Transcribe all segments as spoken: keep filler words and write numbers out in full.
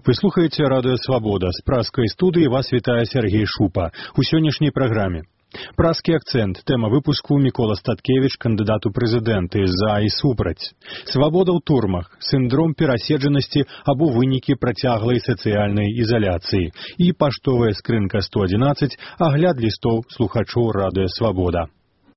Вы слухаеце радыё «Свабода». З празскай студыі вас вітае Сергей Шупа. У сённяшняй праграме. Празкі акцэнт. Тэма выпуску Мікола Статкевіч, кандыдат у прэзідэнты, за і супраць. Свабода ў турмах, сіндром пераседжанасці або вынікі працяглай сацыяльнай ізаляцыі. І паштовая скрынка сто адзінаццаць, агляд лістоў слухачоў радыё «Свабода».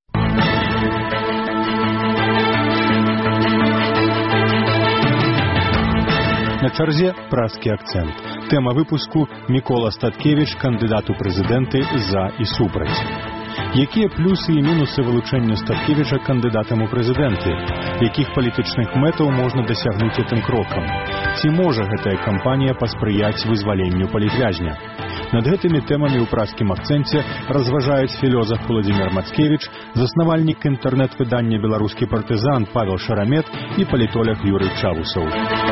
На чарзе празкі акцэнт. Тэма выпуску Мікола Статкевіч, кандыдат у прэзідэнты, за і супраць. Якія плюсы і мінусы вылучэння Статкевіча кандыдатам у прэзідэнты? Якіх палітычных мэтаў можна дасягнуць гэтым крокам? Ці можа гэтая кампанія паспрыяць вызваленню палітвязня? Над гэтымі тэмамі ў празкім акцэнце разважаюць філёзаф Уладзімір Мацкевіч, заснавальнік інтэрнэт-выдання «Беларускі партызан» Павел Шарамет і палітолог Юрый Чавусаў.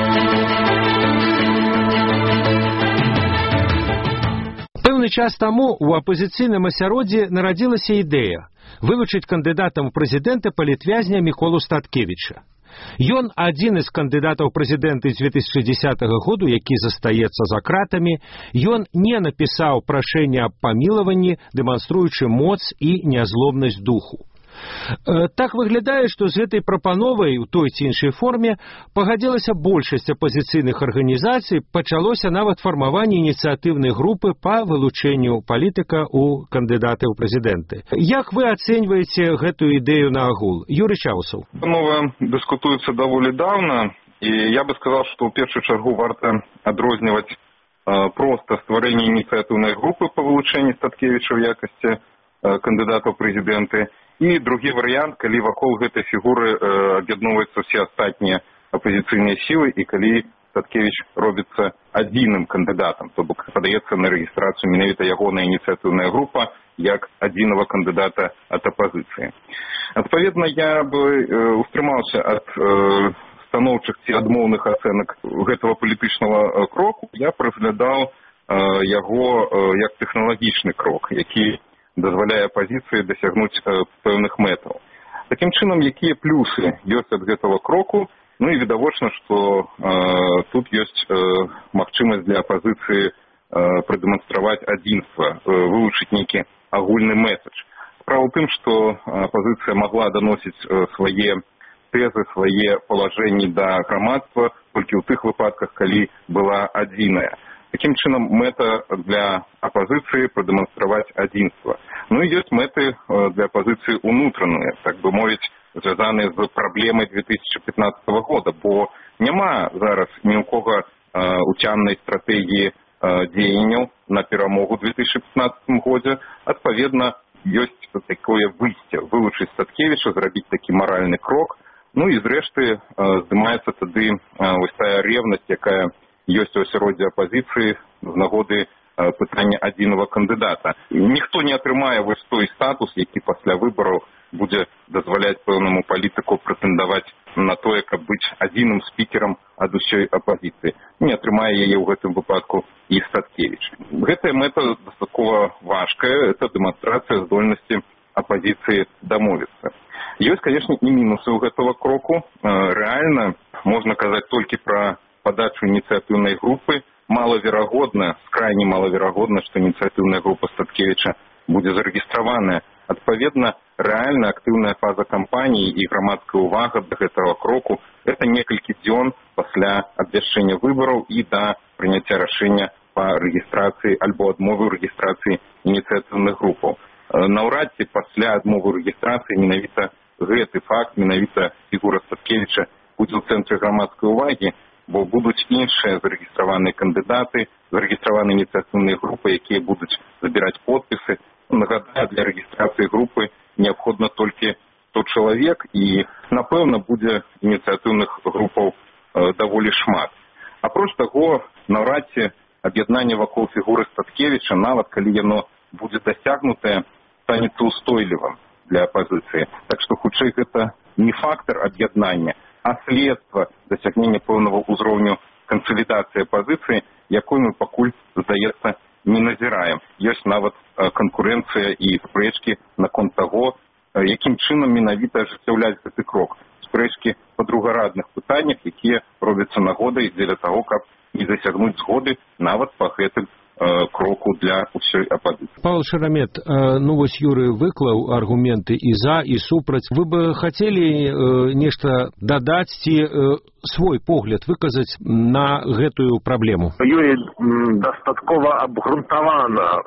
Пэўны час таму ў апазіцыйным асяроддзі нарадзілася ідэя вылучыць кандыдатам у прэзідэнты палітвязня Міколу Статкевіча. Ён адзін з кандыдатаў прэзідэнты з дзве тысячы дзесятага году, які застаецца за кратамі. Ён не напісаў прашэнне аб памілаванні, дэманструючы моц і нязлобнасць духу. Так выглядае, што з гэтай прапановай у той ці іншай форме пагадзілася большасць апазіцыйных арганізацый, пачалося нават фармаванне ініцыятыўнай групы па вылучэнню палітыка ў кандыдаты ў прэзідэнты. Як вы ацэньваеце гэтую ідэю на агул? Юрый Чавусаў. Прапанова дыскутуецца даволі даўна, і я бы сказаў, што ў першую чаргу варта адрозніваць э, проста стварэнне ініцыятыўнай групы па вылучэнні Статкевіча ў якасці э, кандыдата ў прэзідэнты. І другі варыянт, калі вакол гэтай фігуры э, аб'ядноўваюцца ўсе астатнія апазіцыйныя сілы і калі Статкевіч робіцца адзіным кандыдатам, то бок падаецца на рэгістрацыю менавіта ягоная ініцыятыўная група як адзінага кандыдата ад апазіцыі. Адпаведна, я бы э, устрымаўся ад э, станоўчых ці адмоўных ацэнак гэтага палітычнага кроку. Я праглядаў э, яго э, як тэхналагічны крок, які дазваляе апазіцыі дасягнуць э, пэўных мэтаў. Такім чынам, якія плюсы ёсць ад гэтага кроку? Ну і відавочна, што э, тут ёсць э, магчымасць для апазіцыі э, прадэманстраваць адзінства, э, вылучыць нейкі агульны месседж. Справа ў тым, што апазіцыя магла даносіць э, свае тэзы, свае палажэнні да грамадства толькі ў тых выпадках, калі была адзіная. Такім чынам, мэта для апазіцыі прадэманстраваць адзінства. Ну і ёсць мэты для апазіцыі ўнутраныя, так бы мовіць, звязаныя з праблемай дзве тысячы пятнаццатага года, бо няма зараз ні ў кога уцямнай стратэгіі дзеянняў на перамогу ў дзве тысячы пятнаццатым годзе. Адпаведна, ёсць такое выйсце, вылучыць Статкевіча, зрабіць такі маральны крок. Ну і зрэшты здымаецца тады вось тая ревнасць, якая ёсць у асяроддзі апазіцыі з нагоды пытання адзінага кандыдата. Ніхто не атрымае вось той статус, які пасля выбараў будзе дазваляць пэўнаму палітыку прэтэндаваць на тое, каб быць адзіным спікерам ад усёй апазіцыі. Не атрымае яе ў гэтым выпадку і Статкевіч. Гэтая мэта дастаткова важкая, это дэманстрацыя здольнасці апазіцыі дамовіцца. Ёсць, канешне, і мінусы ў гэтага кроку. Рэальна можна казаць толькі пра падачу ініцыятыўнай групы. Малаверагодна, крайне малаверагодна, што ініцыятыўная група Статкевіча будзе зарэгістраваная. Адпаведна, рэальна актыўная фаза кампаніі і грамадская ўвага да гэтага кроку – гэта некалькі дзён пасля абвяшчэння выбараў і да прыняцця рашэння па рэгістрацыі альбо адмовы рэгістрацыі ініцыятыўных групаў. Наўрад ці пасля адмовы рэгістрацыі менавіта гэты факт, менавіта фігура Статкевіча будзе ў цэнтры грамадскай увагі, бо будуць іншыя зарэгістраваныя кандыдаты, зарэгістраваныя ініцыятыўныя групы, якія будуць забіраць подпісы. Нагадаю, для рэгістрацыі групы неабходна толькі сто чалавек, і, напэўна, будзе ініцыятыўных групаў э, даволі шмат. Апроч таго, наўрад ці аб'яднанне вакол фігуры Статкевіча, нават калі яно будзе дасягнутае, станецца ўстойлівым для апазіцыі. Так што, хутчэй, гэта не фактар аб'яднання, а следства дасягнення пэўнага ўзроўню кансалідацыі апазіцыі, якой мы пакуль, здаецца, не назіраем. Ёсць нават канкурэнцыя і спрэчкі наконт таго, якім чынам менавіта ажыццяўляць гэты крок. Спрэчкі па другарадных пытаннях, якія робяцца нагодай дзеля таго, каб не дасягнуць згоды нават па гэтым кроку для ўсёй апазіцыі. Павел Шарамет, ну вось Юрый выклаў аргументы і за, і супраць. Вы бы хацелі нешта дадаць ці свой погляд выказаць на гэтую праблему? Юрий дастаткова обгрунтовано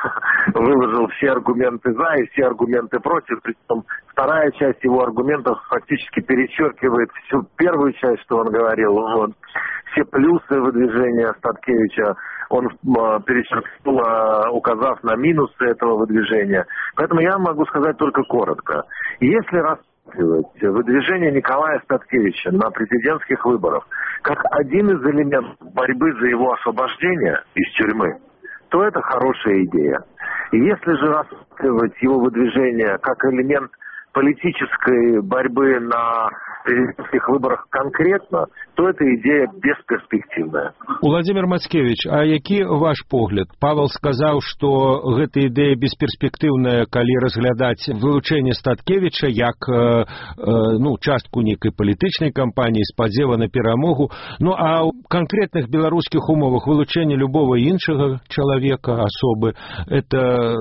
выложил все аргументы за и все аргументы против. Причем вторая часть его аргументов фактически перечеркивает всю первую часть, что он говорил. Вот. Все плюсы выдвижения Статкевича он перечеркнул, указав на минусы этого выдвижения. Поэтому я могу сказать только коротко. Если рассматривать выдвижение Николая Статкевича на президентских выборах как один из элементов борьбы за его освобождение из тюрьмы, то это хорошая идея. И если же рассматривать его выдвижение как элемент политической борьбы на президентских выборах конкретно, то эта идея бесперспективная. Владимир Мацкевич, а які ваш погляд? Павел сказаў, што гэта ідэя бесперспектыўная, калі разглядаць вылучэнне Статкевича як э, э, ну, частку нейкай палітычнай кампаніі, спадзева на перамогу. Ну а ў канкрэтных беларускіх умовах вылучэнне любого іншага чалавека, асобы, это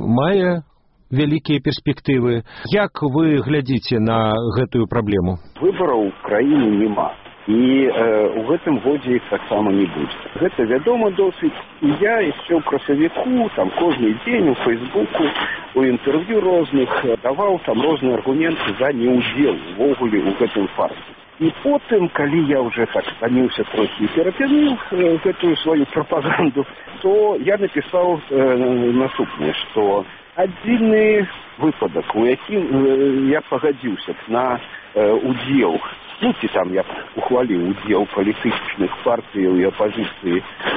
мае вялікія перспектывы. Як вы глядзіце на гэтую праблему? Выбараў у краіне няма. І э, у гэтым годзе іх таксама не будзе. Гэта вядома досыць. І я яшчэ ў красавіку, там кожны дзень у Фейсбуку, у інтэрв'ю розных даваў там розныя аргументы за неудзел увогуле ў гэтым фарсе. І потым, калі я ўжэ так станіўся трохі і перапініў э, гэтую сваю прапаганду, то я напісаў э, наступнае, што адзіны выпадак, у якім э, я пагадзіўся на э, удзел, ну ці там я ухваліў удзел палітычных партыяў і апазіцыі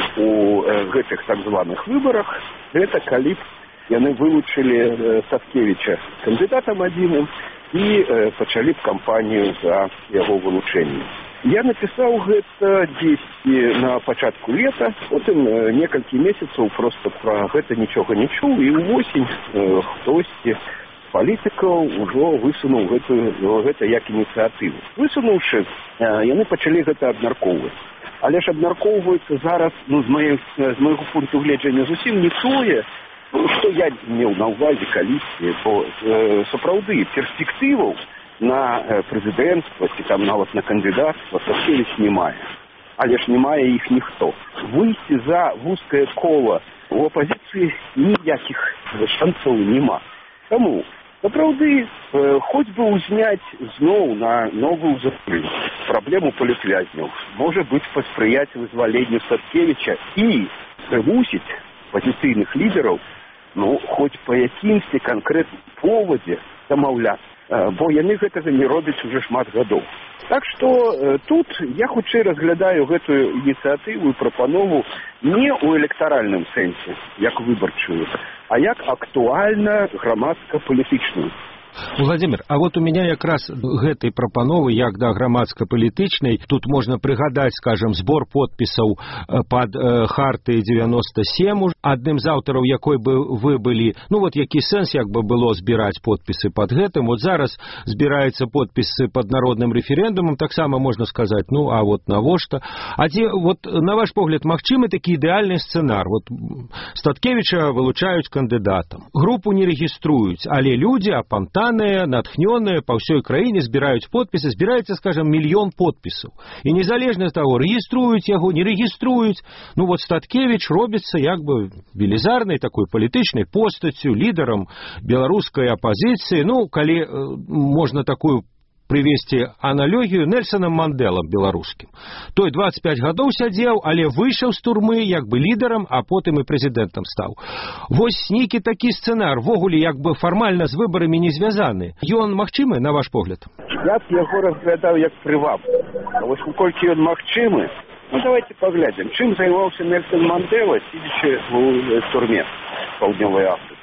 у э, гэтых так званых выбарах, гэта калі б яны вылучылі э, Статкевича кандыдатам адзіным і э, пачалі б кампанію за яго вылучэнне. Я напісаў гэта дзесьці на пачатку лета, потым э, некалькі месяцаў проста пра гэта нічога не чуў, і ўвосень э, хтосьці з палітыкаў ужо высунуў гэтую, гэта як ініцыятыву. Высунуўшы, э, яны пачалі гэта абмяркоўваць. Але ж абмяркоўваецца зараз, ну, з, маё, з майго пункту гледжання зусім не тое, што я меў на ўвазе калісьці, бо э, сапраўды перспектываў на прэзідэнцтва ці там нават на кандыдацтва Статкевич не мае. Але ж не мае іх ніхто. Выйсці за вузкае кола у апазіцыі ніякіх шансаў няма. Таму, сапраўды, э, хоць бы ўзняць зноў на новую ўзровень праблему палітвязняў, можа быць паспрыяць вызваленню Статкевича і прымусіць пазіцыйных лідараў, ну, хоць па якімсьці канкрэтным повадзе дамаўляцца. Бо яны гэтага не робяць уже шмат гадоў. Так што э, тут я хутчэй разглядаю гэтую ініцыятыву і прапанову не ў электаральным сэнсе, як выбарчую, а як актуальна грамадска-палітычную. Владимир, а вот у меня якраз гэтай прапановы, як да грамадска-палітычнай, тут можна прыгадаць, скажем, збор подпісаў пад э, Харты девяносто семь, адным з аўтараў якой бы вы былі. Ну вот які сэнс як бы было збіраць подпісы пад гэтым. Вот зараз збіраюцца подпісы пад народным рэферэндумам, таксама можна сказаць, ну а вот навошта? А дзе, вот на ваш погляд, магчымы такі ідэальны сцэнар? Вот Статкевича вылучаюць кандыдатам. Групу не рэгіструюць, але людзі, апантаны, натхнёныя па ўсёй краіне збіраюць подпісы, збіраецца, скажем, мільён подпісаў. І незалежна ад таго, рэгіструюць яго, не рэгіструюць. Ну вот Статкевич робіцца як бы велізарнай такой палітычнай постаццю, лідарам беларускай апазіцыі. Ну, калі э, можна такую прывесці аналогію, Нельсоном Манделам беларускім. Той двадцать пять гадоў сядзеў, але выйшаў з турмы як бы лідарам, а потым і прэзідэнтам стаў. Вось нейкі такі сцэнар, вогуле як бы фармальна з выбарамі не звязаны. Ён магчымы, на ваш погляд? Я б яго разглядаў як прываб. А вось колькі ён магчымы, ну давайте паглядзім, чым займаўся Нельсон Мандела, сидячы ў турме Паўднёвай Афрыкі.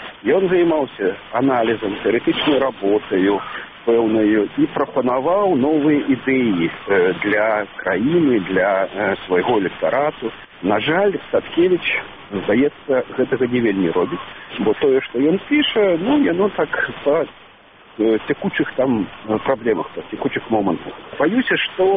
Ён займаўся аналізам, тэарэтычнай работаю, пэўнаю, і прапанаваў новыя ідэі для краіны, для свайго электарату. На жаль, Статкевич, здаецца, гэтага не вельмі робіць, бо тое, што ён піша, ну, яно так па текучых там праблемах, па текучых момантах. Баюся, што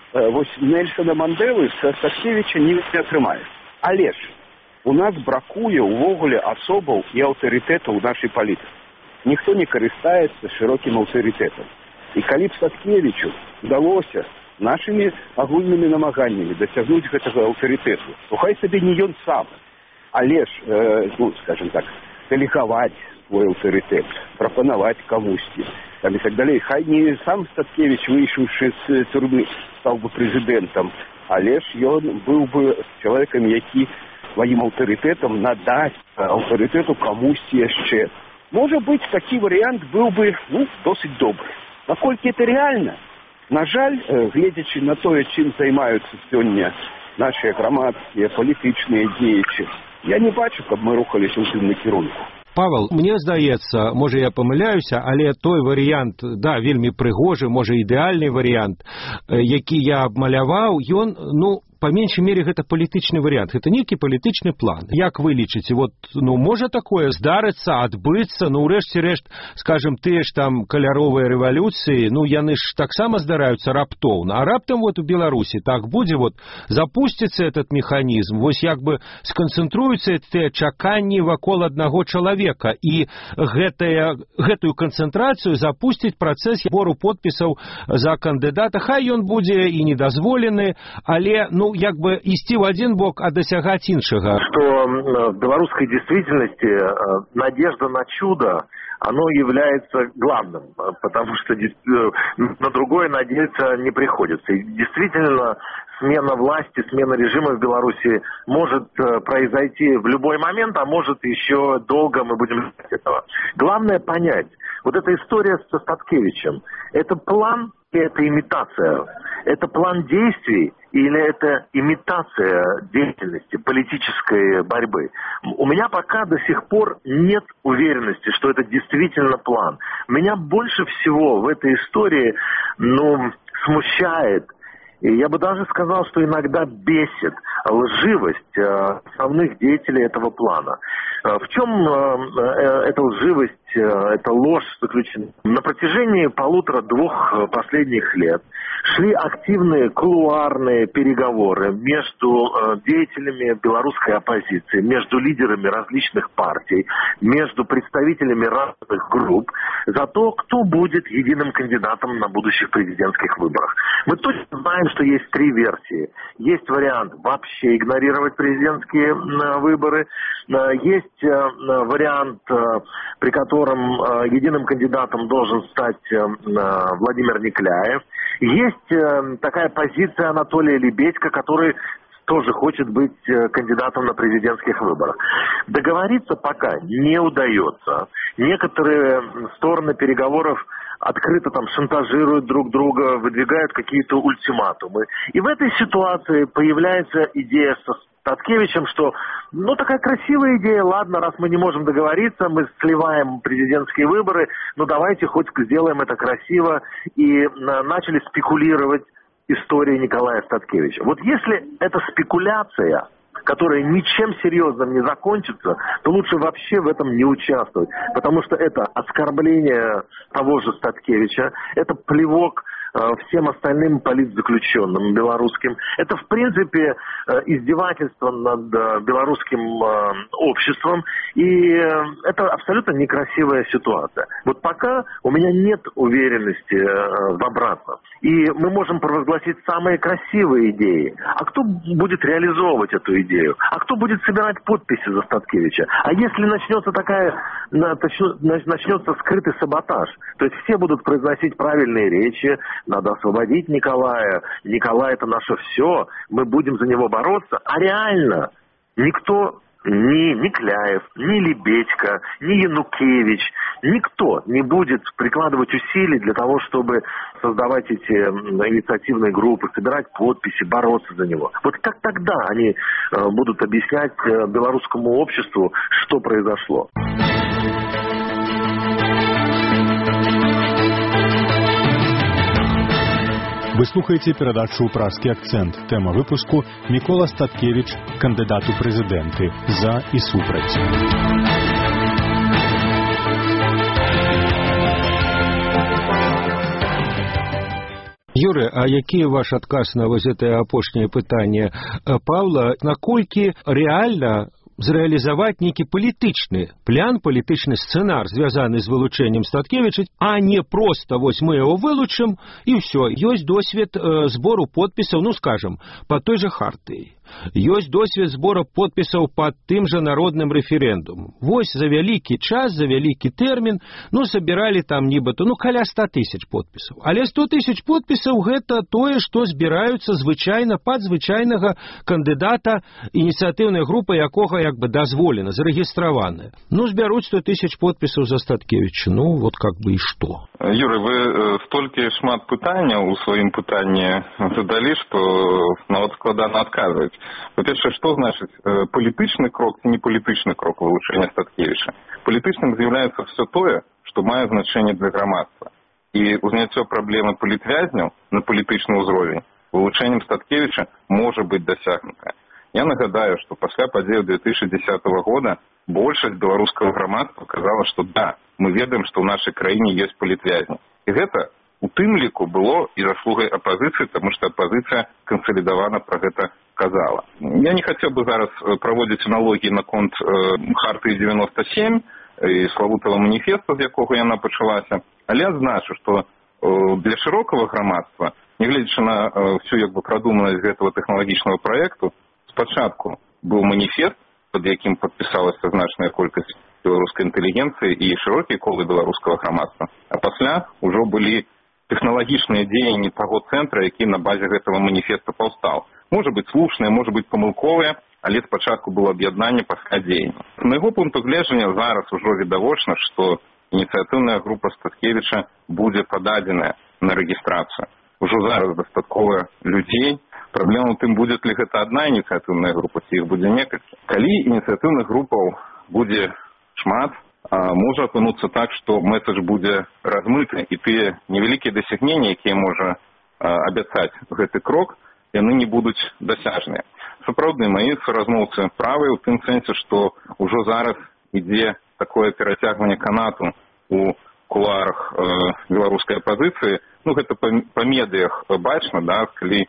вось Нельсона Мандэлы са Статкевіча не атрымаецца. Але ж у нас бракуе ўвогуле асобаў і аўтарытэтаў у нашай палітыцы. Ніхто не карыстаецца шырокім аўтарытэтам. І калі б Статкевічу удалося нашымі агульнымі намаганнямі дасягнуць гэтага аўтарытэту, то хай сабе не ён сам, але ж, э, ну, скажем так, дэлегаваць свой аўтарытэт, прапанаваць камусьці, там і так далей. Хай не сам Статкевіч, выйшаўшы з турмы, стаў бы прэзідэнтам, але ж ён быў бы чалавекам, які сваім аўтарытэтам надасць аўтарытэту камусьці яшчэ. Можа быць, такі варыянт быў бы, ну, досыць добры. Наколькі это рэальна? На жаль, гледзячы на тое, чым займаюцца сёння нашыя грамадскія, палітычныя дзеячы, я не бачу, каб мы рухаліся ў тым накірунку. Павел, мне здаецца, можа я памыляюся, але той варыянт, да, вельмі прыгожы, можа ідэальны варыянт, які я абмаляваў, ён, ну, па меншай мере гэта палітычны варыянт, гэта нейкі палітычны план. Як вы лічыце, вот, ну, можа такое здарыцца, адбыцца, ну, урэшце рэшт, скажем, тыя ж там каляровыя рэвалюцыі, ну, яны ж таксама здараюцца раптоўна, а раптам вот у Беларусі так будзе, вот, запусціцца этот механізм, вось як бы сканцэнтруюцца тыя чаканні вакол аднаго чалавека, і гэтая, гэтую канцэнтрацыю запусціць працэс збору подпісаў за кандыдата, хай ён будзе і недазволены, але, ну, як бы ісці в один бок, а досягать іншага. Что в белорусской действительности надежда на чудо, оно является главным, потому что на другое надеяться не приходится. И действительно, смена власти, смена режима в Беларуси может произойти в любой момент, а может еще долго мы будем ждать этого. Главное понять, вот эта история со Статкевичем, это план и это имитация? Это план действий или это имитация деятельности, политической борьбы? У меня пока до сих пор нет уверенности, что это действительно план. Меня больше всего в этой истории, ну, смущает, и я бы даже сказал, что иногда бесит лживость основных деятелей этого плана. В чем эта лживость, эта ложь заключена? На протяжении полутора-двух последних лет шли активные кулуарные переговоры между деятелями белорусской оппозиции, между лидерами различных партий, между представителями разных групп за то, кто будет единым кандидатом на будущих президентских выборах. Мы точно знаем, что есть три версии. Есть вариант вообще игнорировать президентские выборы, есть вариант, при котором единым кандидатом должен стать Владимир Никляев. Есть такая позиция Анатолия Лебедько, который тоже хочет быть кандидатом на президентских выборах. Договориться пока не удается. Некоторые стороны переговоров открыто там шантажируют друг друга, выдвигают какие-то ультиматумы. И в этой ситуации появляется идея со Статкевичем, что, ну, такая красивая идея, ладно, раз мы не можем договориться, мы сливаем президентские выборы, ну, давайте хоть сделаем это красиво. И начали спекулировать историей Николая Статкевича. Вот если это спекуляция, которая ничем серьезным не закончится, то лучше вообще в этом не участвовать. Потому что это оскорбление того же Статкевича, это плевок всем остальным политзаключенным белорусским. Это, в принципе, издевательство над белорусским обществом, и это абсолютно некрасивая ситуация. Вот пока у меня нет уверенности в обратном. И мы можем провозгласить самые красивые идеи. А кто будет реализовывать эту идею? А кто будет собирать подписи за Статкевича? А если начнется такая, начнется скрытый саботаж, то есть все будут произносить правильные речи, надо освободить Николая, Николай это наше все, мы будем за него бороться, а реально никто, ни Никляев, ни Лебедько, ни Янукевич, никто не будет прикладывать усилий для того, чтобы создавать эти инициативные группы, собирать подписи, бороться за него. Вот как тогда они будут объяснять белорусскому обществу, что произошло? Вы слухаете перадачу «Празкі акцент». Тема выпуску «Мікола Статкевич, кандидат у президенты. За і супраць». Юрый, а які ваш адказ на вось гэтае апошняе пытанне Павла, наколькі рэальна зрэалізаваць нейкі палітычны план, палітычны сцэнар, звязаны з вылучэннем Статкевіча, а не проста вось мы яго вылучым і ўсё. Ёсць досвед э, збору подпісаў, ну скажам, па той жа хартыі. Ёсць досвед збора подпісаў пад тым жа народным рэферэндумам. Вось за вялікі час, за вялікі тэрмін, ну, сабіралі там нібыта, ну, каля ста тысяч подпісаў. Але сто тысяч подпісаў гэта тое, што збіраюцца звычайна пад звычайнага кандыдата, ініцыятыўная група якога як бы дазволена, зарэгістраваная. Ну, збяруць сто тысяч подпісаў за Статкевіча, ну, вот как бы і што. Юрый, вы э, столькі шмат пытанняў у сваім пытанні задалі, што нават складана адказваць. Па-першае, што значыць э, палітычны крок ці не палітычны крок вылучэння Статкевіча? Палітычным з'яўляецца все тое, што мае значэнне для грамадства. І ўзняццё праблемы палітвязняў на палітычны ўзровень вылучэннем Статкевіча можа быць дасягнута. Я нагадаю, што пасля падзеяў две тысячи десятого года большасць беларускага грамадства казала, што да, мы ведаем, што ў нашай краіне ёсць палітвязні. І гэта у тым ліку было і заслугай апазіцыі, таму што апазіцыя кансалідавана пра гэта казала. Я не хацеў бы зараз праводзіць аналогіі наконт э, хартыі девяносто семь і славутага маніфеста, з якога яна пачалася, але адзначу, што э, для шырокага грамадства, нягледзячы на э, всю як бы прадуманасць гэтага тэхналагічнага праекту, спачатку быў маніфест, пад якім падпісалася значная колькасць беларускай інтэлігенцыі і шырокія колы беларускага грамадства. А пасля ўжо былі тэхналагічныя дзеянні таго цэнтра, які на базе гэтага маніфеста паўстаў. Можа быць слушныя, можа быць памылковыя, але спачатку было аб'яднанне пасля дзеяння. З майго пункту гледжання зараз ужо відавочна, што ініцыятыўная група Статкевіча будзе пададзеная на рэгістрацыю. Ужо зараз дастаткова людзей. Праблема ў тым, будзе ли гэта адна ініцыятыўная група, ці іх будзе некалькі. Калі ініцыятыўных групаў будзе шмат, можа апынуцца так, што месседж будзе размыты, і тыя невялікія дасягненні, якія можа абяцаць гэты крок, яны не будуць дасяжныя. Сапраўдны, маі суразмоўцы правыя ў тым сэнсе, што ўжо зараз ідзе такое перацягванне канату у кулуарах э, беларускай апазіцыі. Ну, гэта па, па медыях бачна, да, калі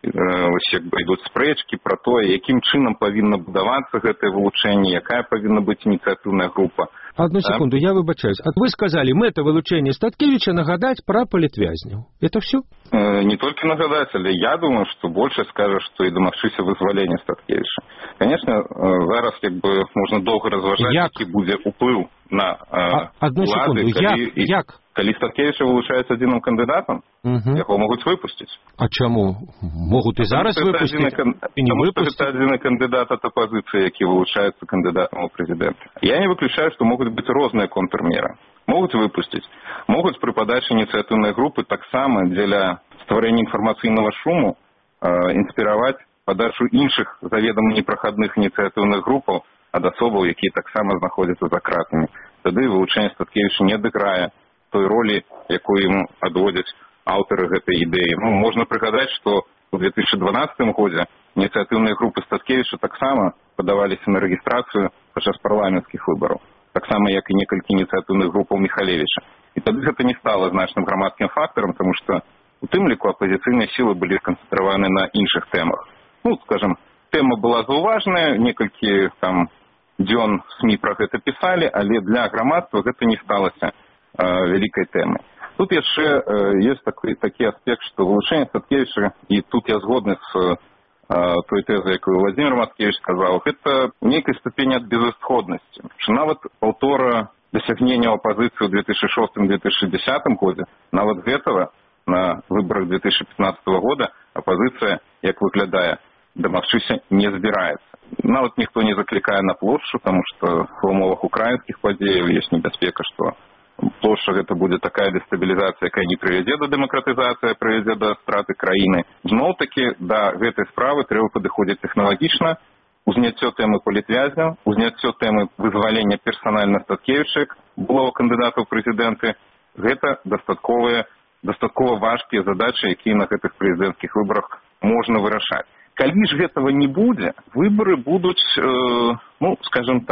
ось як бы ідуць спрэчкі пра тое, якім чынам павінна будавацца гэтае вылучэнне, якая павінна быць ініцыятыўная група. Одну секунду, я выбачаюсь. Вы сказали, мэта вылучэння Статкевіча нагадаць пра палітвязняў. Это все? Э, не толькі нагадаць, але я думаю, што большасць скажа, што і дамагчыся вызвалення Статкевіча. Конечно, э, зараз як бы можна доўга разважаць, які будзе ўплыў на э, Одну улады, секунду, калі, як? як? Калі Статкевіча вылучаецца адзіным кандыдатам, угу. яго могуць выпусціць. А чаму? Могуць і зараз выпусціць, і не выпусціць? Гэта адзіны кандыдат ад апазіцыі, які вылучаецца кандыдатам у прэзідэнта. Я не выключаю, што могуць быць розныя контрмеры. Могуць выпусціць. Могуць пры падачы ініцыятыўнай групы таксама дзеля стварэння інфармацыйнага шуму э, інспіраваць падачу іншых заведама непрахадных ініцыятыўных групаў ад асобаў, якія таксама знаходзяцца за кратамі. Тады вылучэнне Статкевіча не адыграе той ролі, якую ему адводзяць аўтары гэтай ідэі. Ну, можна прыгадаць, што ў две тысячи дванаццатым годзе ініцыятыўныя групы Статкевіча таксама падаваліся на рэгістрацыю падчас парламенцкіх выбараў, таксама як і некалькі ініцыятыўных групаў Міхалевіча. І тады гэта не стала значным грамадскім фактарам, таму што у тым ліку апазіцыйныя сілы былі сканцэнтраваны на іншых тэмах. Ну, скажем, тэма была заўважная, некалькі там дзён СМІ пра гэта пісалі, але для грамадства гэта не сталася вялікай тэмы. Тут яшчэ э, ёсць такі, такі аспект, што вылучэнне Статкевіча, і тут я згодны з э, той тэзай, якую Владимир Маткевич сказаў, гэта ў нейкай ступені ад безысходнасці. Што нават паўтора дасягнення апазіцыі ў две тысячи шостым - две тысячи десятым годзе, нават гэтага на выбарах две тысячи пятнадцатого года апазіцыя, як выглядае, дамагчыся не збіраецца. Нават ніхто не заклікае на плошчу, таму што ва ўмовах украінскіх падзеяў ёсць небяспека, што плошча гэта будзе такая дестабілізацыя, якая не прывядзе да дэмакратызацыі, а прывядзе да страты краіны. Зноў-такі да гэтай справы трэба падыходзіць тэхналагічна. Узняццё тэмы палітвязняў, узняццё тэмы вызвалення персанальна Статкевіча, былога кандыдата ў прэзідэнты, гэта дастатковыя, дастаткова важкія задачы, якія на гэтых прэзідэнцкіх выбарах можна вырашаць. Калі ж гэтага не будзе, выбары будуць, э, ну, скажем так,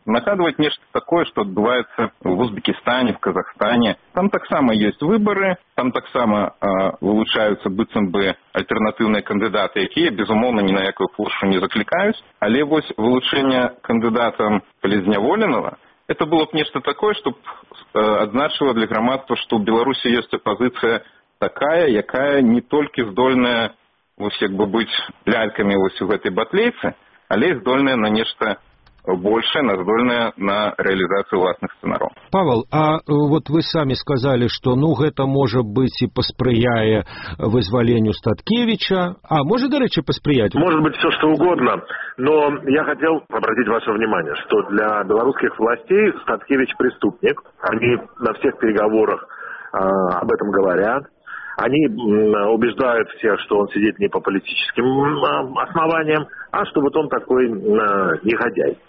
нагадваць нешта такое, што адбываецца в Узбекистане, в Казахстане. Там таксама ёсць выбары, там таксама э, вылучаюцца быццам бы альтэрнатыўныя кандыдаты, якія, безумоўна, ні на якую плошчу не заклікаюць. Але вось вылучэнне кандыдата Полезняволенага, это было б нешта такое, што б э, адзначыла для грамадства, што ў Беларусі ёсць апазіцыя такая, якая не толькі здольная вось як бы быць лялькамі вось у гэтай батлейцы, але і здольная на нешта большее, здольная на реализацию властных сценаров. Павел, а вот вы сами сказали, что ну гэта может быть и посприяе вызволению Статкевича, а может, до речи, посприять? Может быть все что угодно, но я хотел обратить ваше внимание, что для белорусских властей Статкевич преступник, они на всех переговорах э, об этом говорят. Они убеждают всех, что он сидит не по политическим основаниям, а что вот он такой негодяй.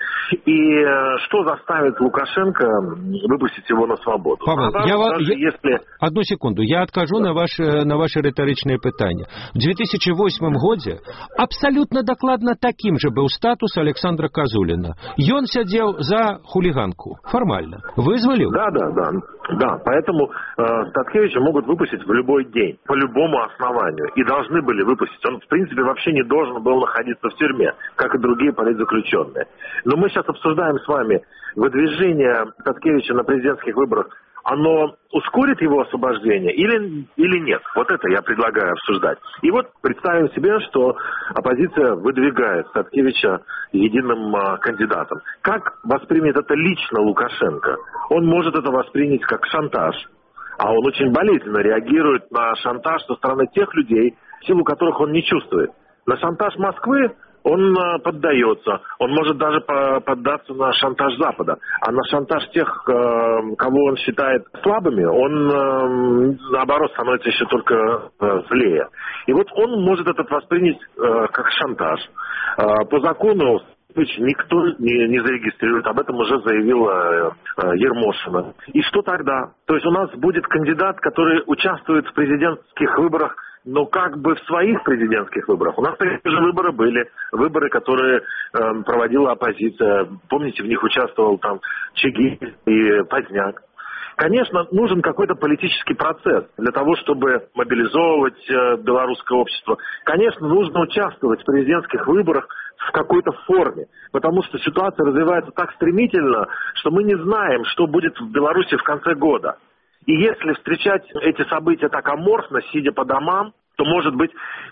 И что заставит Лукашенко выпустить его на свободу? Павел, а я, даже я, если... одну секунду, я откажу на ваше, на ваше риторичное питание. В две тысячи восьмом году абсолютно докладно таким же был статус Александра Козулина. И он сидел за хулиганку. Формально. Вызволил? Да, да, да. Да, поэтому э, Статкевича могут выпустить в любой день, по любому основанию. И должны были выпустить. Он, в принципе, вообще не должен был находиться в тюрьме, как и другие политзаключенные. Но мы сейчас обсуждаем с вами выдвижение Статкевича на президентских выборах. Оно ускорит его освобождение или, или нет? Вот это я предлагаю обсуждать. И вот представим себе, что оппозиция выдвигает Статкевича единым а, кандидатом. Как воспримет это лично Лукашенко? Он может это воспринять как шантаж. А он очень болезненно реагирует на шантаж со стороны тех людей, силу которых он не чувствует. На шантаж Москвы он а, поддается, он может даже по, поддаться на шантаж Запада, а на шантаж тех, а, кого он считает слабыми, он а, наоборот становится еще только а, злее. И вот он может этот воспринять а, как шантаж. А, по закону никто не, не зарегистрирует, об этом уже заявила э, Ермошина. И что тогда? То есть у нас будет кандидат, который участвует в президентских выборах, но как бы в своих президентских выборах. У нас такие же выборы были, выборы, которые э, проводила оппозиция. Помните, в них участвовал там Чигирин и Поздняк. Конечно, нужен какой-то политический процесс для того, чтобы мобилизовывать э, белорусское общество. Конечно, нужно участвовать в президентских выборах в какой-то форме, потому что ситуация развивается так стремительно, что мы не знаем, что будет в Беларуси в конце года. И если встречать эти события так аморфно, сидя по домам, то, может быть,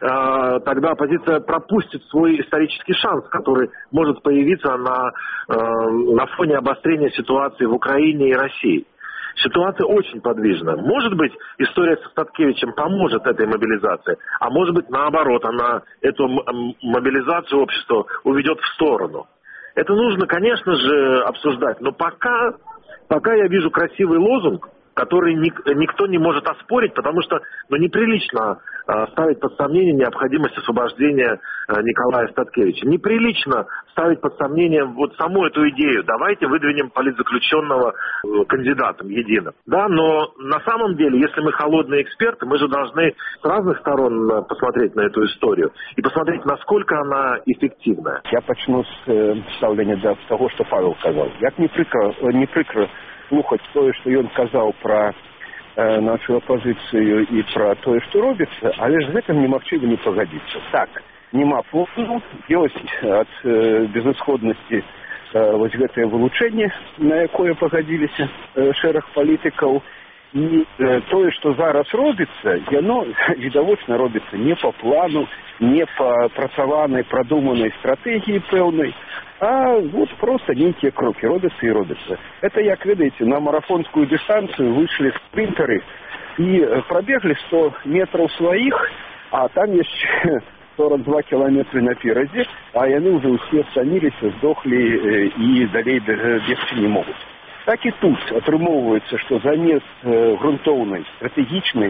э, тогда оппозиция пропустит свой исторический шанс, который может появиться на, э, на фоне обострения ситуации в Украине и России. Ситуация очень подвижна. Может быть, история со Статкевичем поможет этой мобилизации, а может быть, наоборот, она эту мобилизацию общества уведет в сторону. Это нужно, конечно же, обсуждать, но пока, пока я вижу красивый лозунг, который ник, никто не может оспорить, потому что ну, неприлично э, ставить под сомнение необходимость освобождения э, Николая Статкевича. Неприлично ставить под сомнение вот саму эту идею. Давайте выдвинем политзаключенного э, кандидатом единым. Да, но на самом деле, если мы холодные эксперты, мы же должны с разных сторон посмотреть на эту историю и посмотреть, насколько она эффективна. Я почну с э, ставлення до того, что Павел сказал. Як не прикро, не прикро слухаць тое, што ён казаў пра э, нашу апозіцыю і пра тое, што робіцца, але ж з гэтым немагчыма не пагадзіцца. Так, няма плану, ёсць ад э, безысходнасці э, вось гэтае вылучэнне, на якое пагадзіліся э, шэраг палітыкаў, і э, тое, што зараз робіцца, яно відавочна робіцца не па плану, не па працаванай, прадуманай стратэгіі пэўнай, а вот просто некие кроки робятся и робятся. Это, як ведаете, на марафонскую дистанцию вышли спринтеры и пробегли сто метров своих, а там есть сорок два километра напереди, а они уже все станились, сдохли и далее бегче не могут. Так и тут атрымоўваецца, что замест грунтоўнай, стратэгічнай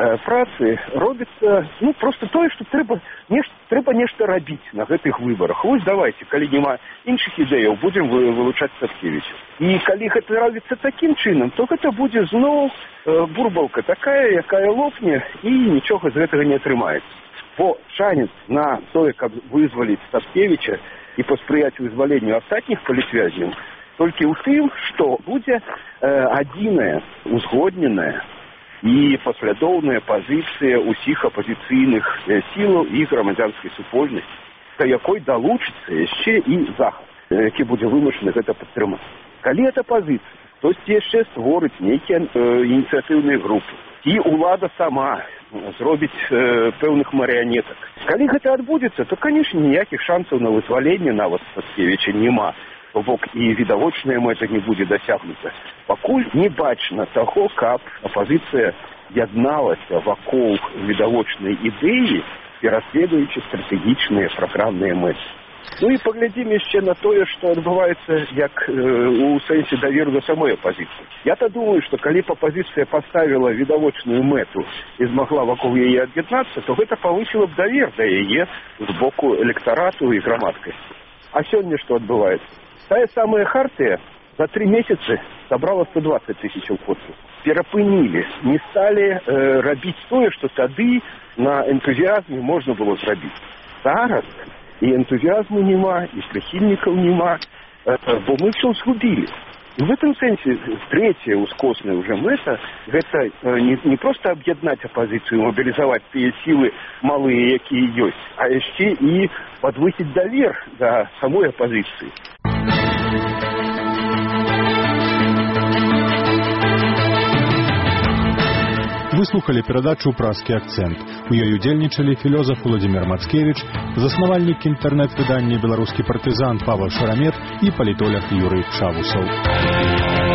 працы робіцца, ну, просто тое, што трэба нешта, трэба нешта рабіць на гэтых выбарах. Вось давайте, калі няма іншых ідэяў, будзем вылучаць Статкевіча. І калі гэта робіцца такім чынам, то гэта будзе зноў э, бурбалка такая, якая лопне, і нічога з гэтага не атрымаецца. Бо шанец на тое, каб вызваліць Статкевіча і паспрыяць вызваленню астатніх палітвязняў, толькі ў тым, што будзе э, адзіная узгодненая і паслядоўная пазіцыя ўсіх апазіцыйных э, сілаў і грамадзянскай супольнасці, да якой далучыцца яшчэ і захад, які будзе вымушаны гэта падтрымаць. Калі гэта пазіцыя, хтосьці яшчэ створыць нейкія э, ініцыятыўныя групы, і ўлада сама зробіць э, пэўных марыянетак. Калі гэта адбудзецца, то, канешне, ніякіх шансаў на вызваленне нават Статкевіча няма. То бок і відавочная мэта не будзе дасягнута. Пакуль не бачна таго, каб апазіцыя ядналася вакол відавочнай ідэі, пераследуючы стратэгічныя праграмныя мэты. Ну і паглядзім яшчэ на тое, што адбываецца як э, у сэнсе даверу да самой апазіцыі. Я-то думаю, што калі б апазіцыя паставіла відавочную мэту і змагла вакол яе аб'яднацца, то гэта павысіла б давер да яе з боку электарату і грамадскасці. А сёння што адбываецца? Тая самая хартыя за три месяцы сабрала сто двадцать тысячаў подпісаў. Перапынілі, не сталі э, рабіць тое, што тады на энтузіазме можна было зрабіць. Зараз і энтузіазму няма, і прыхільнікаў няма, э, бо мы ўсё згубілі. І в гэтым сэнсе трэцяя ускосная ўжо мэта – гэта э, не, не проста аб'яднаць апазіцыю, мабілізаваць тыя сілы малыя, якія ёсць, а яшчэ і падвысіць давер да самой апазіцыі. Вы слухали перадачу «Празкі акцэнт». У ёй удзельнічалі філёзаф Уладзімір Мацкевіч, заснавальнік інтэрнэт-выдання «Беларускі партызан» Павел Шарамет і палітолог Юрый Чавусаў.